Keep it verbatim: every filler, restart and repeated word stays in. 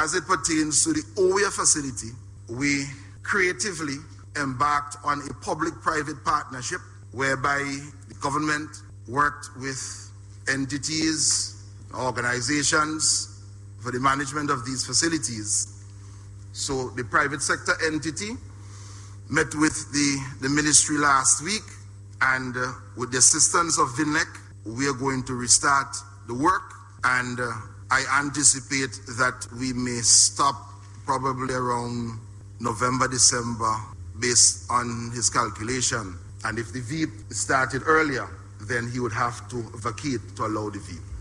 as it pertains to the Oya facility, we creatively embarked on a public-private partnership whereby the government worked with entities, organizations for the management of these facilities. So the private sector entity met with the, the ministry last week, and uh, with the assistance of V N L E C, we are going to restart the work, and uh, I anticipate that we may stop probably around November, December, based on his calculation. And if the V started earlier, then he would have to vacate to allow the V.